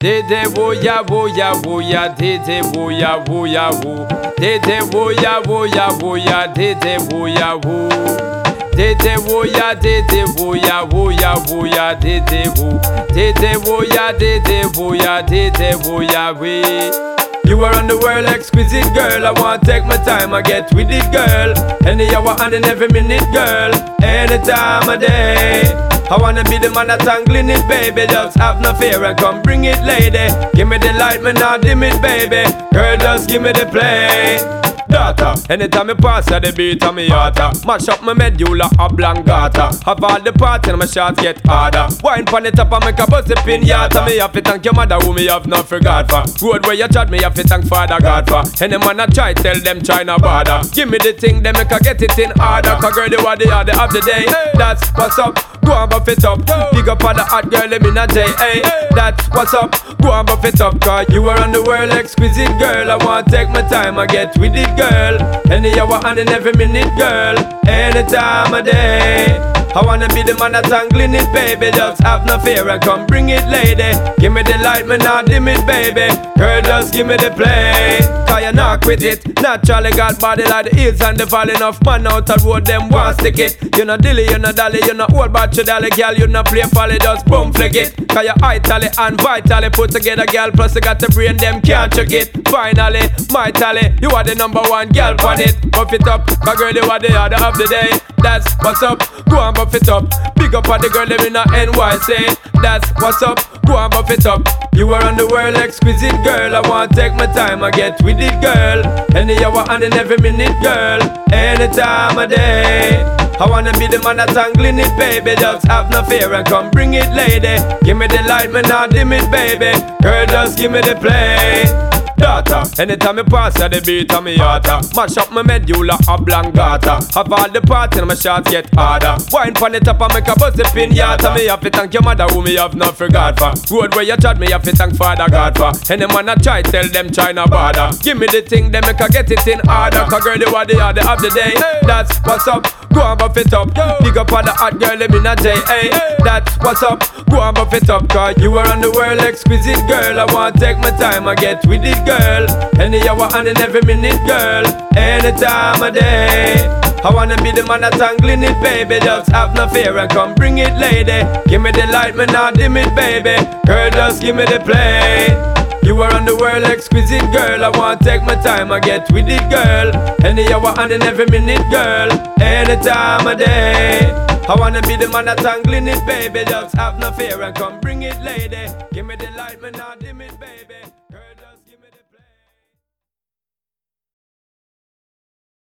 Dede woya woya woya, dede woya woya woo. Dede woya woya woya, dede woya woo. Dede woya woya woya, dede woo. Dede woya woya we. You are on the world exquisite girl. I want to take my time, I get with it girl. Any hour and in every minute girl. Any time of day. I wanna be the man that's tangling it, baby. Just have no fear and come bring it, lady. Give me the light, man, not dim it, baby. Girl, just give me the play. Daughter, anytime I pass at the beat of me yata, mash up my medulla oblongata. Have all the parts and my shots get harder. Wine pon the top and make a bust a pinata. Me have to thank your mother who me have not forgot for. Road where you chat me have to thank Father God for. Any man I try tell them try no bother. Give me the thing they make a get it in order. Cause girl you are the order of the day. That's what's up. Go and buff it up. Big up on the hot girl, let me not say, hey, that's what's up. Go and buff it up, cause you are on the world exquisite girl. I want to take my time, I get with it, girl. Any hour and in every minute, girl. Any time of day. I wanna be the man that's tangling it, baby. Just have no fear and come bring it, lady. Give me the light, man, not dim it, baby. Girl, just give me the play. Cause you not quit it. Naturally got body like the hills and the valley. Enough man out the road, them want stick it. You no dilly, you no dolly, you no old batch dolly, girl. You no play folly, just boom flick it. Cause you itally and vitally put together, girl. Plus you got the brain, them can't check it. Finally, my tally, you are the number one girl on it. Buff it up, cause girl, you are the order of the day. That's what's up, go and buff it up. Big up on the girl, them in a NYC. That's what's up, go and buff it up. You are on the world exquisite girl. I want to take my time, I get with it girl. Any hour and in every minute girl. Any time of day. I wanna be the man that's tangling it, baby. Just have no fear and come bring it, lady. Give me the light, man, not dim it, baby. Girl, just give me the play. Daughter, anytime I pass at the beat of me yata, mash up my medulla oblongata. Have all the parts and my shots get harder. Wine pon the top and make a bust a pinata. Me have to thank your mother who me have not forgot for. Road where you chat me have to thank Father God for. Any man I try tell them try no bother. Give me the thing, they make a get it in order. Cause girl you are the order of the day. That's what's up, go and buff it up. Big up on the hot girl, let me not say, hey, that's what's up, go and buff it up. Cause you are on the world exquisite girl. I want to take my time, I get with it girl. Any hour and in every minute, girl. Any time of day. I wanna be the man that's tangling it, baby. Just have no fear and come bring it, lady. Give me the light, man, not dim it, baby. Girl, just give me the play. You are on the world exquisite girl. I want to take my time, I get with it, girl. Any hour and in every minute, girl. Any time of day. I wanna be the man that's tangling it, baby. Just have no fear and come bring it, lady. Give me the light, man, not dim it, baby.